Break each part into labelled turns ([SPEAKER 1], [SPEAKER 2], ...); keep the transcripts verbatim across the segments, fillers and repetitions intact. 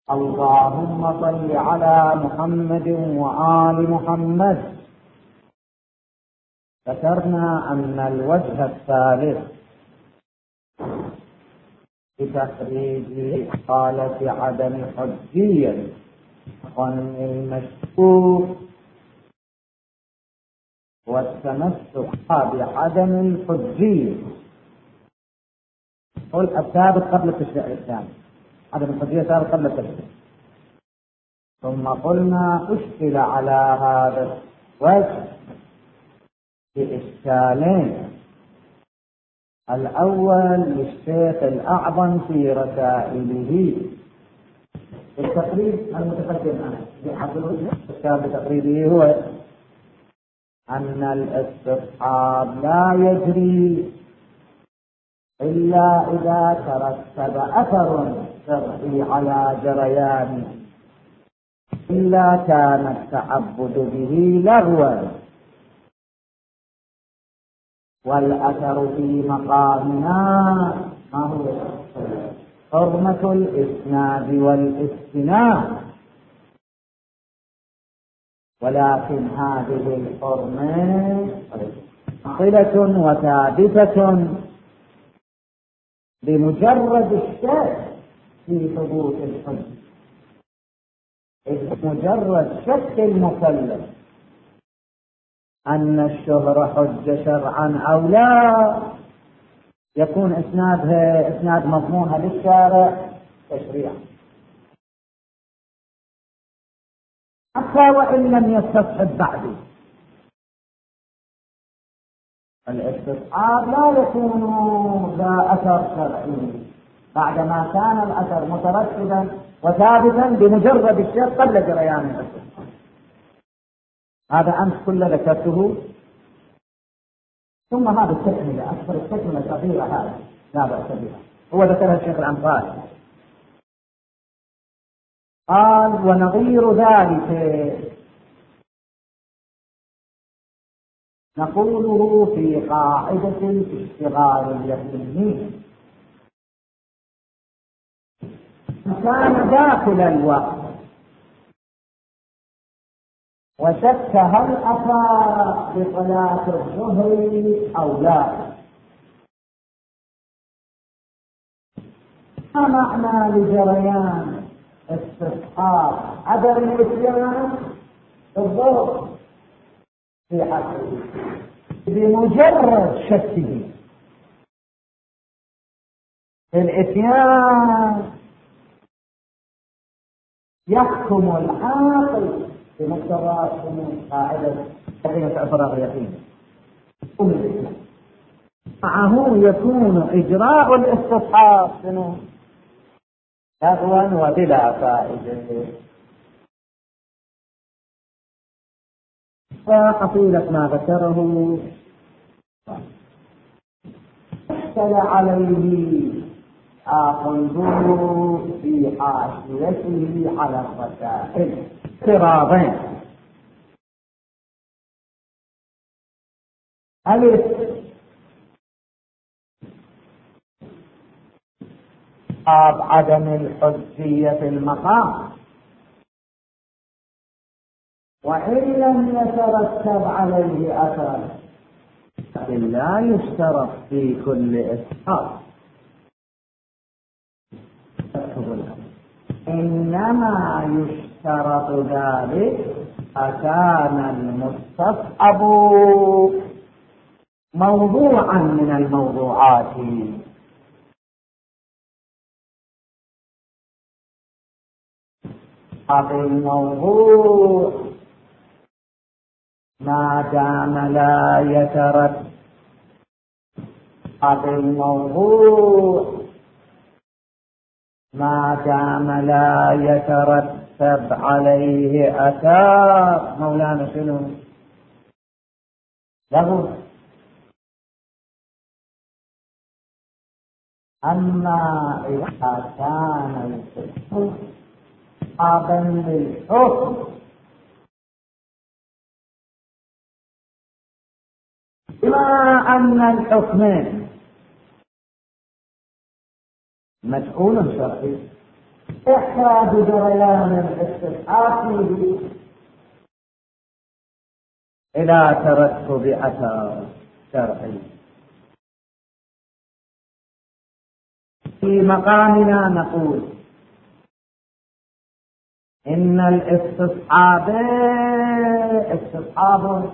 [SPEAKER 1] اللهم صل على محمد وآل محمد. ذكرنا أن الوجه الثالث بتخريج حالة عدم حجية ظن المشكوك والتمسك بعدم الحجية، قل الثابت قبل التشريع الإسلامي، عدم الحجية ثابت قبل التشريع. ثم قلنا أشكل على هذا الوجه بإشكالين. الأول للشيخ الأعظم في رسائله التقريب المتقدم عنه الإشكال بتقريبه هو أن الاستصحاب لا يجري إلا إذا ترتب أثر شرعي على جريانه، إلا كان التعبد به لغوا، والأثر في مقامنا ما هو؟ حرمة الإسناد والاستناد. ولكن هذه الحرمة صلة وثابتة بمجرد الشك في ثبوت الحج، مجرد شك المكلف أن الشهرة حجة شرعا أو لا، يكون إسنادها إسناد مضمونها للشارع تشريعا، حتى وإن لم يستصحب بعد. الاستصحاب لا يكون ذا أثر شرعي بعدما كان الأثر مترتبا وثابتا بمجرد الشك قبل جريان الاستصحاب. هذا أمس كله ذكرته، ثم هذا التكملة أكثر التكملة الصغيرة هذا لا بأس بها، هو ذكرها الشيخ الأنصاري قال: ونظير ذلك نقوله في قاعدة الاشتغال اليقيني، كان داخل الوقت وشك هل أتى بصلاة الظهر أو لا، ما معنى لجريان استصحاب عدم الاتيان بالظهر في حقه بمجرد شكه الاتيان يحكم العاقل بمقتضى قاعدة قضية إفراغ اليقين. معه يكون إجراء الاستصحاب لغوا وبلا فائدة. فحصيلة ما ذكره اشتل عليه آخذه في حاشيته على الرسائل اضطرابين: ألف باب عدم الحجية في المقام، وإن لم يترتب عليه أثر لكن لا يشترط في كل إسقاط، إنما يشترط ذلك أكان المستصحب موضوعا من الموضوعات. الموضوع ما دام لا يترتب الموضوع ما دام لا يترتب عليه أثار مولانا شنو له. أما إذا كان الحكم صحابا للحكم بما أن الحكم مفعول شرعي إخراج جريان الاستصحاب إلى ترتب أثر شرعي. في مقامنا نقول إن الاستصحاب استصحاب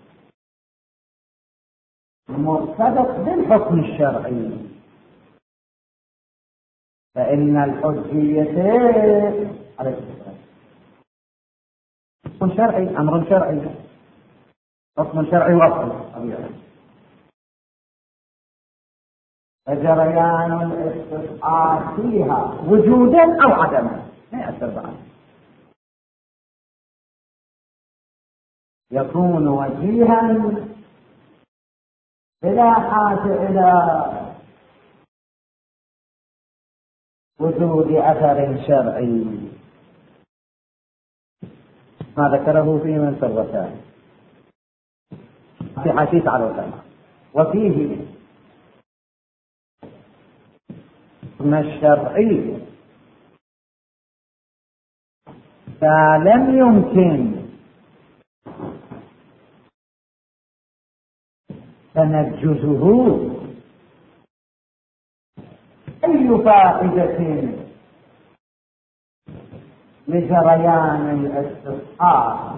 [SPEAKER 1] مرتبط بالحكم الشرعي، فإن الحجية حكم شرعي، أمر شرعي، حكم شرعي وصل طبيعي. فجريان الاستصحاب فيها وجودا أو عدما ما يأثر بعد، يكون وجيها بلا حاجة إلى وجود أثر شرعي، ما ذكره في منثر الرسائل في حديث على العلماء. وفيه من الشرعي فلم يمكن تنجزه أي فائدة لجريان الاستصحاب،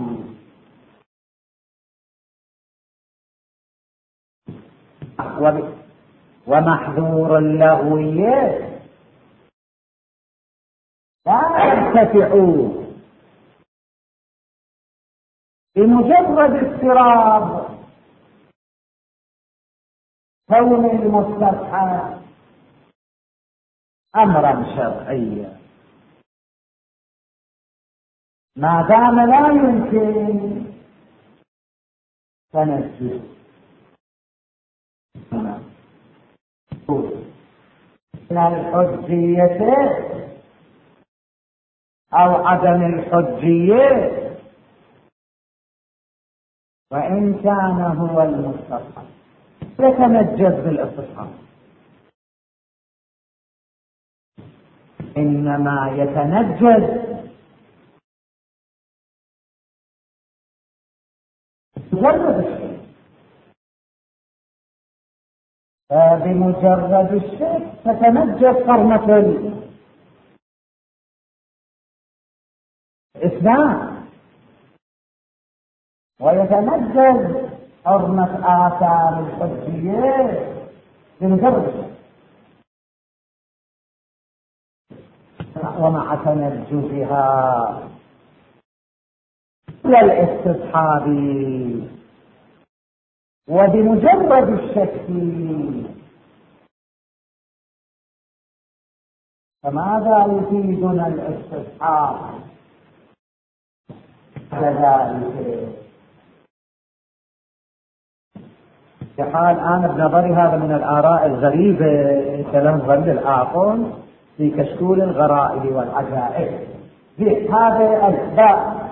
[SPEAKER 1] ومحذور اللغوية لا يرتفع بمجرد اضطراب كون المستصحب أمرا شرعيا، ما دام لا يمكن تنجز من الحجية أو عدم الحجية، وإن كان هو المستصحب يتنجز بالاستصحاب، إنما يتنجز مجرد الشيء، فبمجرد الشيء تتنجز حرمة الإسلام ويتنجز حرمة آثار الحجية بمجرد الشيء. ومع تنجزها للاستصحاب وبمجرد الشك، فماذا يفيدنا الاستصحاب كذلك؟ كحال أنا بنظري هذا من الآراء الغريبة، كلام غريب الأعقل في كشكول الغرائب والعجائب. هذا الباب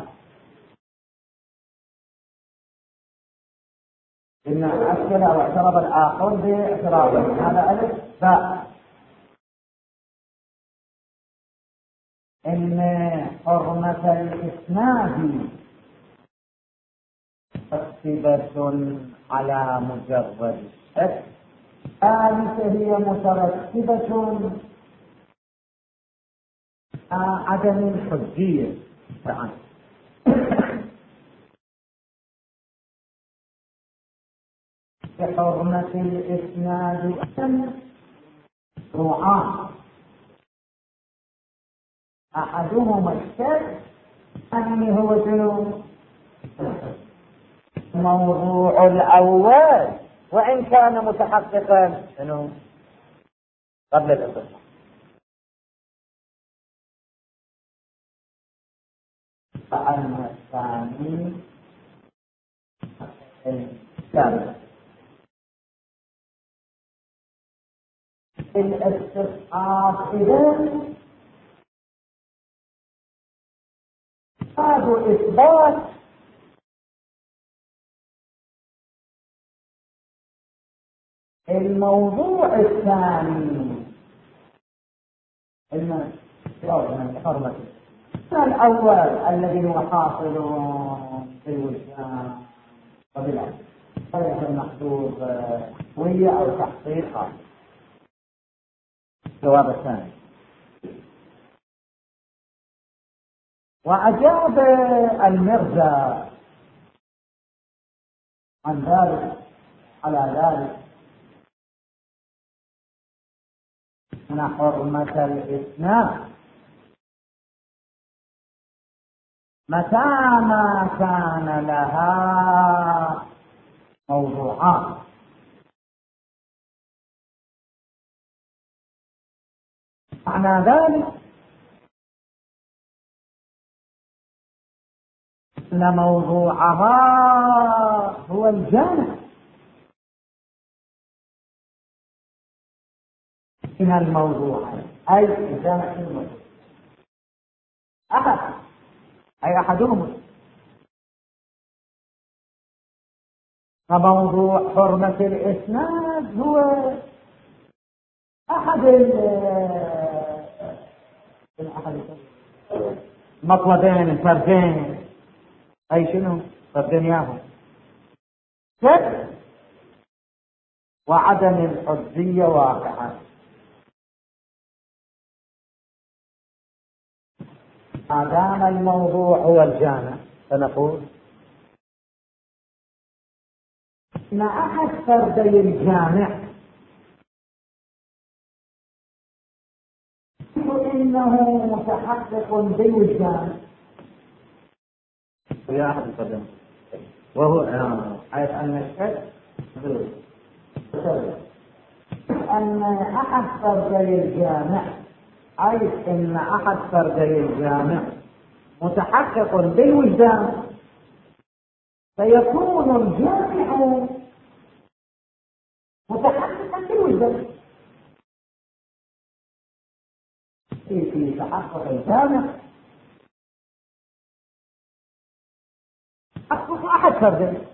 [SPEAKER 1] إن أشكل أو اعترض الآخر باعتراضه، هذا ألف باء، إن حرمة الإسناد مترتبة على مجرد الشك، ثالثة هي مترتبة على عدم الحجية. حرمة الإسناد نوعان، أحدهما الشك، الثاني هو شنو؟ موضوع الأول وإن كان متحققا شنو قبل الإصلاح، فأما الثاني الثالث الاستصحاب إذن هذا إثبات الموضوع الثاني، من حرمة الأول الذي هو حاصل بالوجدان وبالعلم غير المحدود هوية أو تحقيق. الجواب الثاني: وأجاب المرزا عن ذلك على ذلك أن حرمة الإسلام متى ما كان لها موضوعات، معنى ذلك أن موضوعها هو الجانب من الموضوع، أي الجانب الموضوع أحد أي أحدهم. فموضوع حرمة الإسناد هو أحد المطلبين الفردين، أي شنو فالدنياهم سر وعدم الحجية واقعة. ما دام الموضوع هو الجامع فنقول إن أحد فردي الجامع إنه متحقق بالوجدان ويا أحد الفردين، وهو حيث أن الشك أن أحد فردي الجامع، أي إن أحد فردي الجامع متحقق بالوجدان، فيكون الجامع متحققا بالوجدان. في تحقق الجامع تحقق أحد فردي،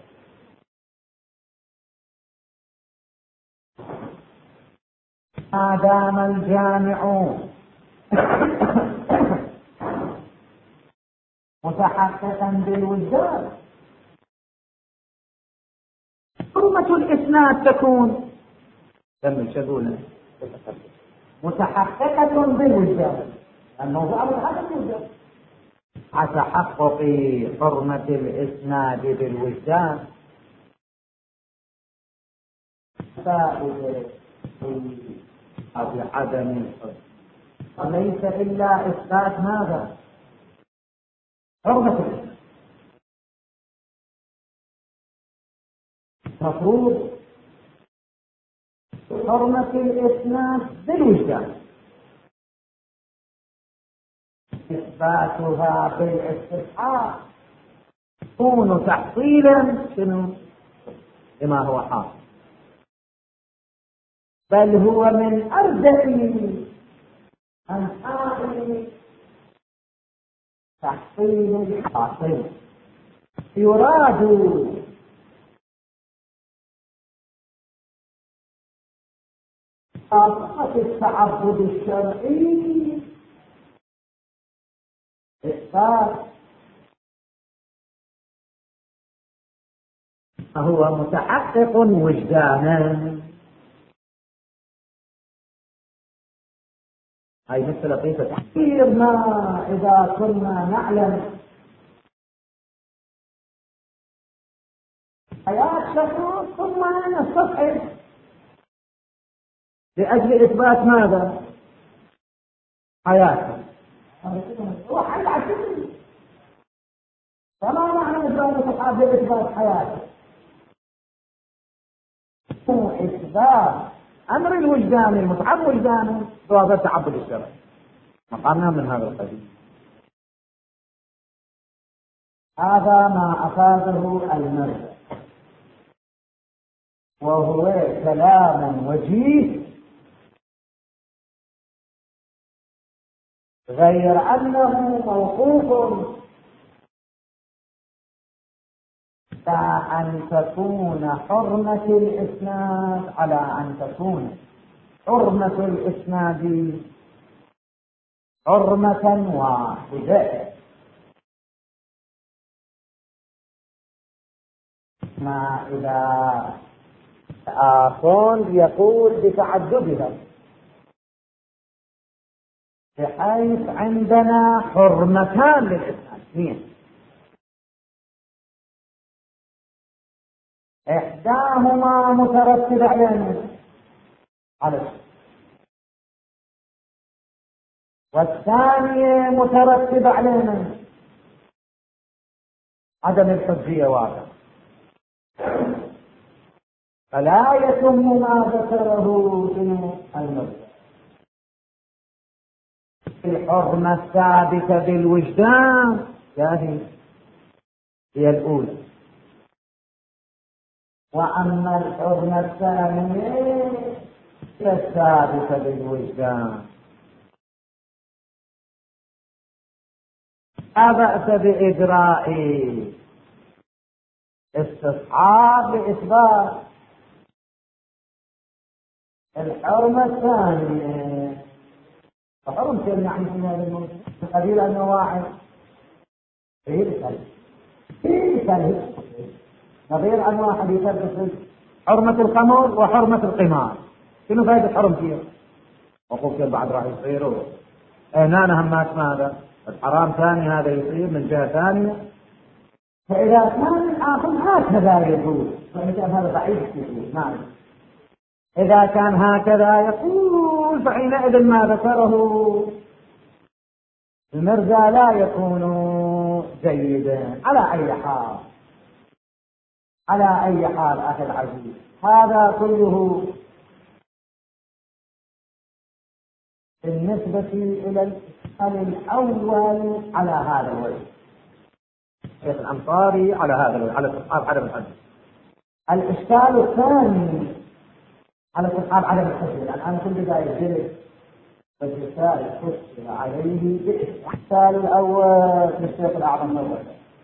[SPEAKER 1] ما دام الجامع متحققا بالوجدان حرمة الإسناد تكون متحققة بالوجدان، الموضوع متحقق بالوجدان. تحقق حرمة الإسناد بالوجدان فائدة بعدم الحجة، وليس إلا إثبات ماذا؟ حرمة الإسناد. مفروض حرمة الإسناد بالوجدان، إثباتها بالاستحقاق يكون تحصيلا شنو؟ لما هو حاصل، بل هو من أرجح أنحاء تحصيل الحاصل. يراد خاصة التعبد الشرعي إثبات فهو متحقق وجدانا، هاي مثل لطيفة تحقير ما إذا كنا نعلم حياة شخص ثم نستصحب لأجل إثبات ماذا؟ حياته. هو حي عسير، فما معنى إثبات الصحابة لإثبات حياته؟ هو إثبات أمر الوجدان المتعب وجدانه بواسطة التعبد الشرعي، مقامنا من هذا القبيل. هذا ما أفاده المرجع، وهو كلام وجيه، غير أنه موقوف أن تكون حرمة الإسناد على أن تكون حرمة الإسناد حرمة واحدة. ما إذا آخر يقول بتعددها، بحيث عندنا حرمتان للإثنين، إحداهما مترتبة علينا على الشيء، والثانية مترتبة علينا عدم الحجية واضح، فلا يتم ما ذكره في المرجع. الحرمة الثابتة بالوجدان هذه هي الأولى، وأما الحرمة الثانية هي الثابتة بالوجدان. لا بأس بإجراء استصحاب لإثبات الحرمة الثانية. فحرمة يعني في هذا الموضوع قبيل أنواع فيه الكلب فيه الكلب نظير أنواع حديثة مثل حرمة الخمر وحرمة القمار. شنو فائدة حرمتها؟ وقوف بعد راح يصيروا اهنا همات ماذا؟ الحرام ثاني هذا يصير من جهة ثانية. فإذا كان الآخر هكذا يقول، فإذا هذا ضعيف يقول نعم، إذا كان هكذا يقول فحينئذ ما ذكره المرجع لا يكون جيدا. على أي حال على أي حال أخي العزيز، هذا كله بالنسبة إلى الإشكال الأول على هذا الوجه، الشيخ الأنصاري على هذا الوجه على استصحاب عدم الحج. الإشكال الثاني على استصحاب عدم الحج، الآن كل بداية جلد والرسالة حصل عليه بالإشكال الأول للشيخ الأعظم الأول.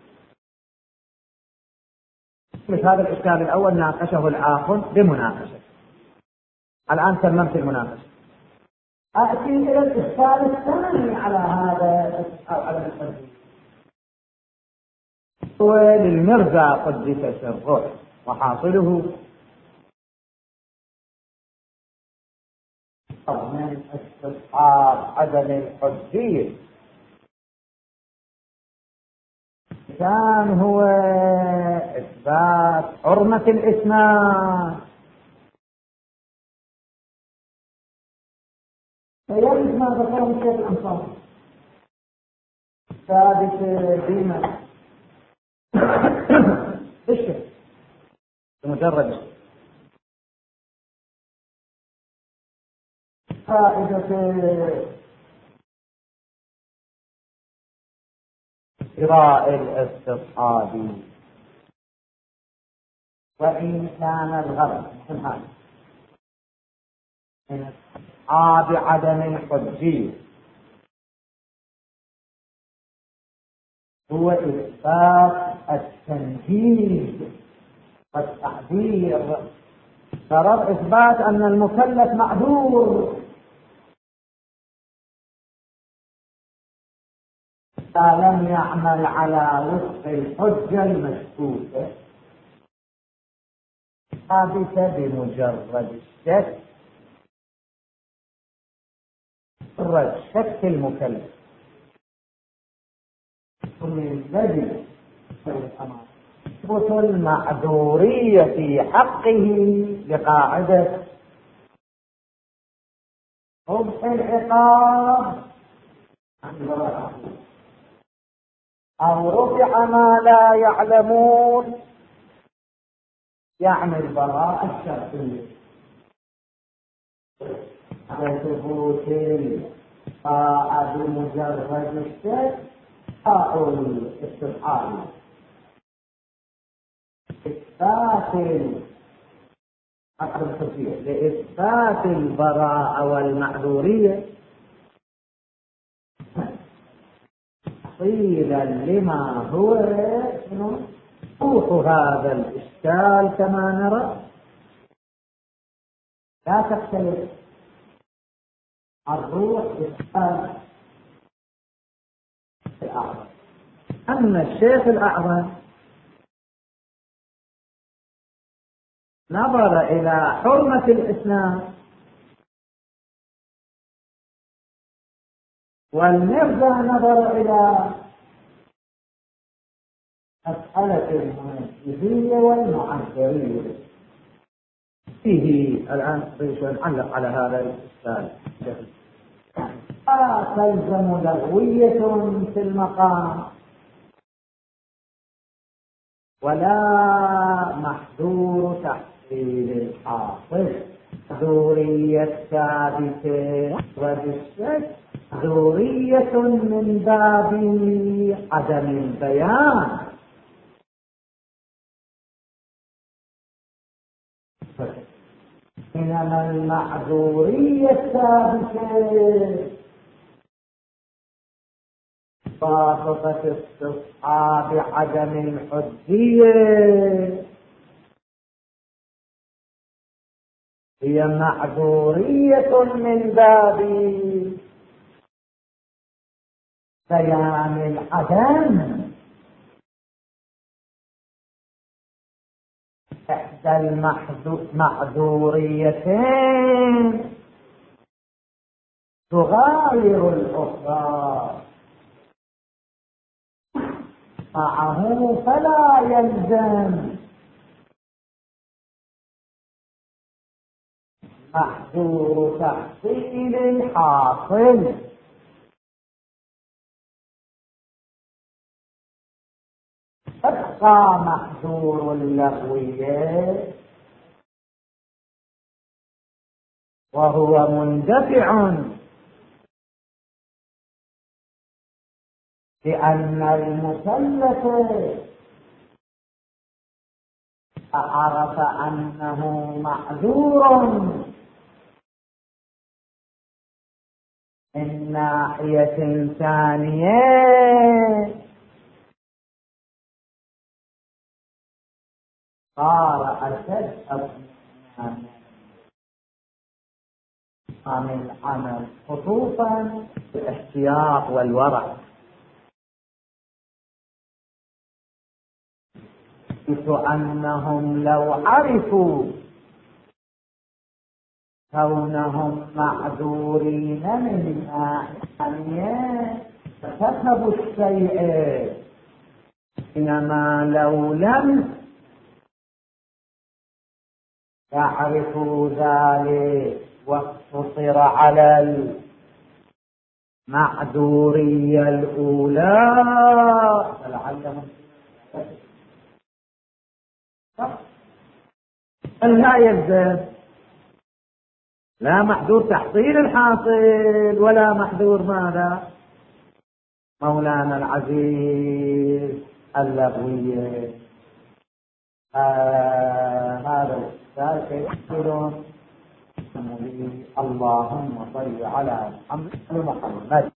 [SPEAKER 1] مثل هذا الإشكال الأول ناقشه الآخر بمناقشة. الآن تممت المناقشة، أأتي إلى الإشكال الثاني على هذا على الحديث. وللمرجع قدس سره وحاصله من استصحاب عدم الحجية كان هو إثبات حرمة الإسناد، فيرد ما ذكره الشيخ الأنصاري ثابت ديما بالشيء بمجرد فائدة إجراء الاستصحاب، وإن كان الغرض مثل هذا من استصحاب عدم الحجية هو إثبات التنجيز والتحذير، غرض إثبات أن المكلف معذور إذا لم يعمل على وفق الحجة المشكوكة ثابتة بمجرد الشك، مجرد شك المكلف الذي تثبت المعذورية في حقه بقاعدة قبح العقاب أو رفع ما لا يعلمون، يعني البراءة الشرعية على ثبوت البراءة بمجرد الشك أو الاستبحار إثبات لإثبات البراءة والمعذورية تحصيلا لما هو وضوح هذا الإشكال كما نرى. لا تختلف الروح إشكال الأعظم. أما الشيخ الأعظم نظر إلى حرمة الإسلام، والمرزا نظر إلى مسألة المنزلية والمعنكرية. فيه الآن نعلق على هذا الإشكال. لا تلزم لغوية في المقام ولا محذور تحصيل الحاصل. محذورية ثابتة وبالشك محذورية من باب عدم البيان. إنما المعذورية الثابتة واسطة استصحاب عدم الحجية هي معذورية من باب بيان العدم. إحدى المعذوريتين تغاير الأخرى، معه فلا يلزم محذور تحصيل الحاصل. تبقى محذور اللغوية وهو مندفع لأن المكلف عرف أنه معذور من ناحية ثانية، صار أشد عن العمل، خصوصا الاحتياط والورع، حيث أنهم لو عرفوا كونهم معذورين من ناحية فكتبوا الشيء، إنما لو لم يعرفوا ذلك واقتصر على المعذورية الأولى فلعلهم لا يلزم لا محذور تحصيل الحاصل ولا محذور ماذا مولانا العزيز اللغوية. آه هذا الإشكال يقولون اللهم صل على محمد